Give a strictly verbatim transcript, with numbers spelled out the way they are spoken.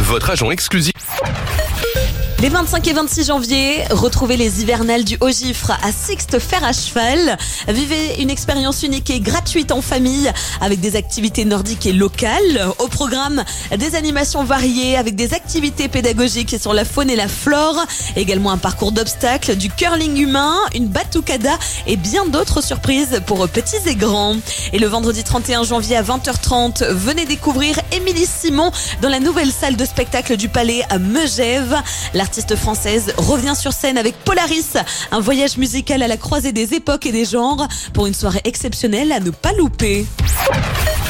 votre agent exclusif. Les vingt-cinq et vingt-six janvier, retrouvez les hivernales du Haut-Gifre à Sixte Fer à Cheval. Vivez une expérience unique et gratuite en famille avec des activités nordiques et locales. Au programme, des animations variées avec des activités pédagogiques sur la faune et la flore. Également un parcours d'obstacles, du curling humain, une batucada et bien d'autres surprises pour petits et grands. Et le vendredi trente et un janvier à vingt heures trente, venez découvrir Émilie Simon dans la nouvelle salle de spectacle du Palais à Megève. L'artiste française revient sur scène avec Polaris, un voyage musical à la croisée des époques et des genres pour une soirée exceptionnelle à ne pas louper.